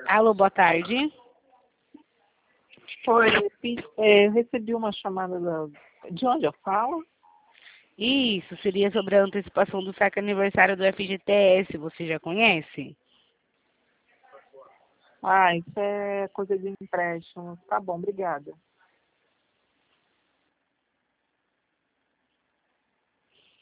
Alô, boa tarde. Foi, recebi uma chamada de onde eu falo? Isso, seria sobre a antecipação do saque aniversário do FGTS, você já conhece? Ah, isso é coisa de empréstimo. Tá bom, obrigada.